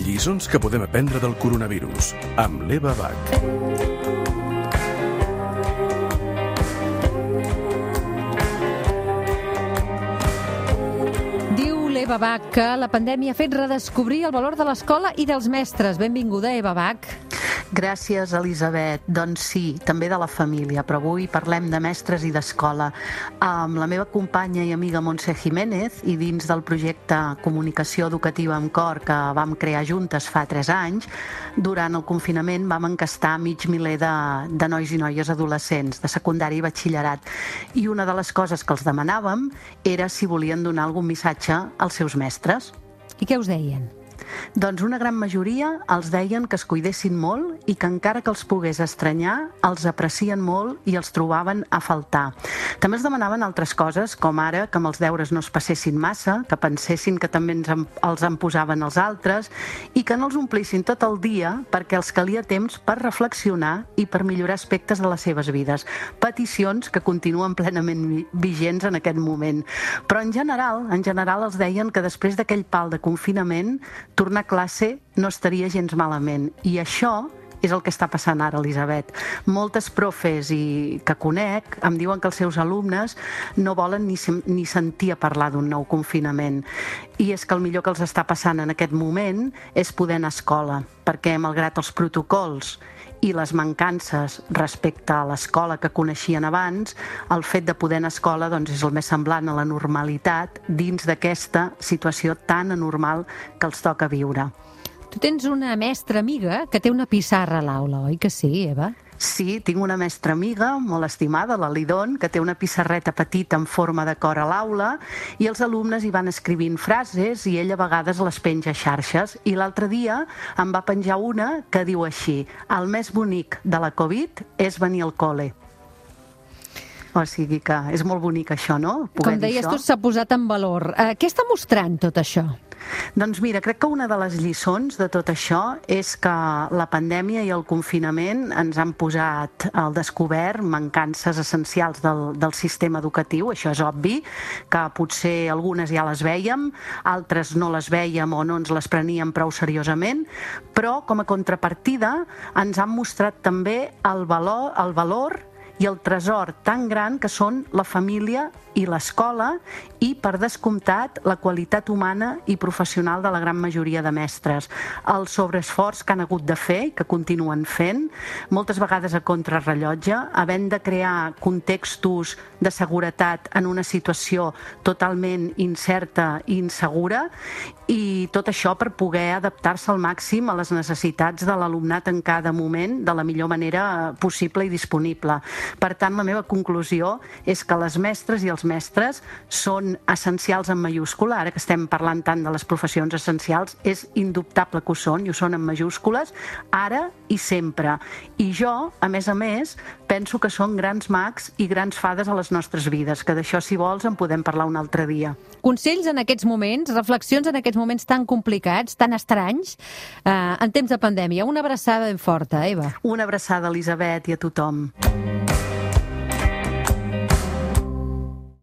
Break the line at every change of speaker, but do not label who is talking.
Lliçons que podem aprendre del coronavirus, amb l'Eva Bach.
Diu l'Eva Bach que la pandèmia ha fet redescobrir el valor de l'escola i dels mestres. Benvinguda, Eva Bach.
Gràcies, Elisabet. Doncs sí, també de la família, però avui parlem de mestres i d'escola. Amb la meva companya i amiga Montse Jiménez i dins del projecte Comunicació Educativa amb Cor que vam crear juntes fa 3 anys, durant el confinament vam encastar mig miler de nois i noies adolescents de secundària i batxillerat. I una de les coses que els demanàvem era si volien donar algun missatge als seus mestres.
I què us deien?
Doncs una gran majoria els deien que es cuidessin molt i que encara que els pogués estranyar, els aprecien molt i els trobaven a faltar. També els demanaven altres coses, com ara que amb els deures no es passessin massa, que pensessin que també els en posaven els altres i que no els omplissin tot el dia perquè els calia temps per reflexionar i per millorar aspectes de les seves vides. Peticions que continuen plenament vigents en aquest moment. Però en general els deien que després d'aquell pal de confinament tornar a classe no estaria gens malament. I això és el que està passant ara, Elisabet. Moltes profes que conec em diuen que els seus alumnes no volen ni sentir a parlar d'un nou confinament. I és que el millor que els està passant en aquest moment és poder anar a escola, perquè malgrat els protocols i les mancances respecte a l'escola que coneixien abans, el fet de poder anar a escola doncs, és el més semblant a la normalitat dins d'aquesta situació tan anormal que els toca viure.
Tu tens una mestra amiga que té una pissarra a l'aula, oi que sí, Eva?
Sí, tinc una mestra amiga molt estimada, la Lidon, que té una pissarreta petita en forma de cor a l'aula i els alumnes hi van escrivint frases i ella a vegades les penja a xarxes. I l'altre dia em va penjar una que diu així: el més bonic de la Covid és venir al col·le. O sigui que és molt bonic això, no?
Com deies tu, s'ha posat en valor. Què està mostrant tot això?
Doncs mira, crec que una de les lliçons de tot això és que la pandèmia i el confinament ens han posat al descobert mancances essencials del sistema educatiu. Això és obvi, que potser algunes ja les vèiem, altres no les vèiem o no ens les preníem prou seriosament, però com a contrapartida ens han mostrat també el valor i el tresor tan gran que són la família i l'escola i, per descomptat, la qualitat humana i professional de la gran majoria de mestres. El sobreesforç que han hagut de fer i que continuen fent, moltes vegades a contrarrellotge, havent de crear contextos de seguretat en una situació totalment incerta i insegura, i tot això per poder adaptar-se al màxim a les necessitats de l'alumnat en cada moment de la millor manera possible i disponible. Per tant, la meva conclusió és que les mestres i els mestres són essencials en majúscula. Ara que estem parlant tant de les professions essencials, és indubtable que ho són, i ho són en majúscules, ara i sempre. I jo, a més, penso que són grans mags i grans fades a les nostres vides, que d'això, si vols, en podem parlar un altre dia.
Consells en aquests moments, reflexions en aquests moments tan complicats, tan estranys, en temps de pandèmia. Una abraçada ben forta, Eva.
Una abraçada, Elisabet, i a tothom.